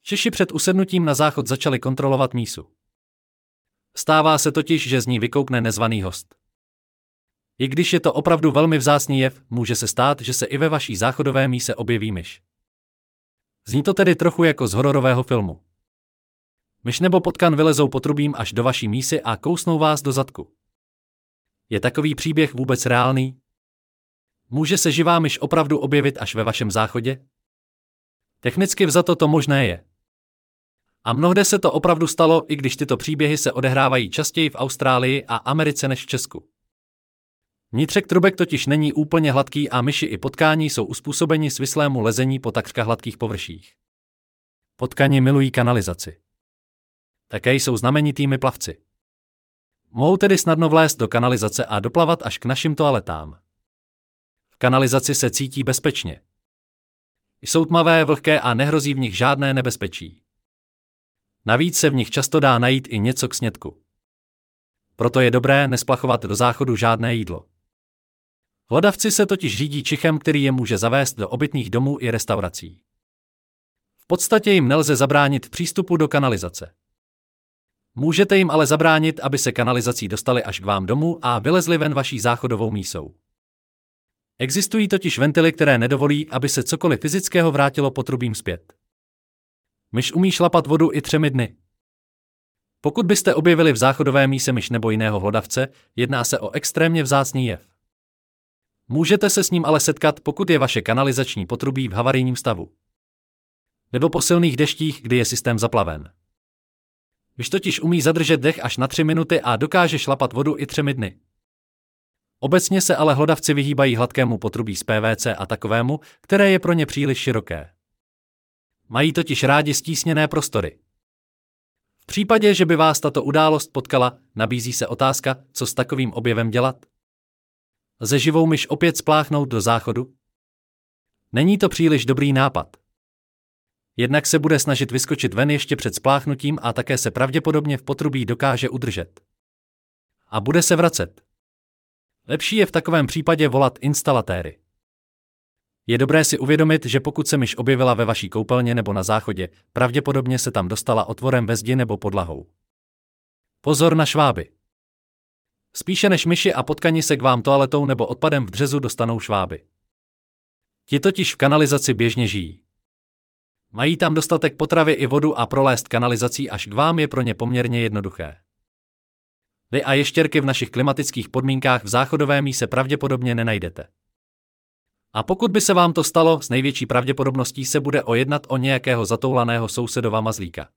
Češi před usednutím na záchod začali kontrolovat mísu. Stává se totiž, že z ní vykoukne nezvaný host. I když je to opravdu velmi vzácný jev, může se stát, že se i ve vaší záchodové míse objeví myš. Zní to tedy trochu jako z hororového filmu. Myš nebo potkan vylezou potrubím až do vaší mísy a kousnou vás do zadku. Je takový příběh vůbec reálný? Může se živá myš opravdu objevit až ve vašem záchodě? Technicky vzato to možné je. A mnohde se to opravdu stalo, i když tyto příběhy se odehrávají častěji v Austrálii a Americe než v Česku. Vnitřek trubek totiž není úplně hladký a myši i potkání jsou uspůsobeni svislému lezení po takřka hladkých površích. Potkani milují kanalizaci. Také jsou znamenitými plavci. Mohou tedy snadno vlézt do kanalizace a doplavat až k našim toaletám. V kanalizaci se cítí bezpečně. Jsou tmavé, vlhké a nehrozí v nich žádné nebezpečí. Navíc se v nich často dá najít i něco k snědku. Proto je dobré nesplachovat do záchodu žádné jídlo. Hlodavci se totiž řídí čichem, který je může zavést do obytných domů i restaurací. V podstatě jim nelze zabránit přístupu do kanalizace. Můžete jim ale zabránit, aby se kanalizací dostali až k vám domů a vylezli ven vaší záchodovou mísou. Existují totiž ventily, které nedovolí, aby se cokoliv fyzického vrátilo potrubím zpět. Myš umí šlapat vodu i 3 dny. Pokud byste objevili v záchodové míse myš nebo jiného hlodavce, jedná se o extrémně vzácný jev. Můžete se s ním ale setkat, pokud je vaše kanalizační potrubí v havarijním stavu. Nebo po silných deštích, kdy je systém zaplaven. Myš totiž umí zadržet dech až na 3 minuty a dokáže šlapat vodu i 3 dny. Obecně se ale hlodavci vyhýbají hladkému potrubí z PVC a takovému, které je pro ně příliš široké. Mají totiž rádi stísněné prostory. V případě, že by vás tato událost potkala, nabízí se otázka, co s takovým objevem dělat. Lze živou myš opět spláchnout do záchodu? Není to příliš dobrý nápad. Jednak se bude snažit vyskočit ven ještě před spláchnutím a také se pravděpodobně v potrubí dokáže udržet. A bude se vracet. Lepší je v takovém případě volat instalatéry. Je dobré si uvědomit, že pokud se myš objevila ve vaší koupelně nebo na záchodě, pravděpodobně se tam dostala otvorem ve zdi nebo podlahou. Pozor na šváby. Spíše než myši a potkani se k vám toaletou nebo odpadem v dřezu dostanou šváby. Ti totiž v kanalizaci běžně žijí. Mají tam dostatek potravy i vodu a prolézt kanalizací až k vám je pro ně poměrně jednoduché. Vy a ještěrky v našich klimatických podmínkách v záchodové míse pravděpodobně nenajdete. A pokud by se vám to stalo, s největší pravděpodobností se bude jednat o nějakého zatoulaného sousedova mazlíka.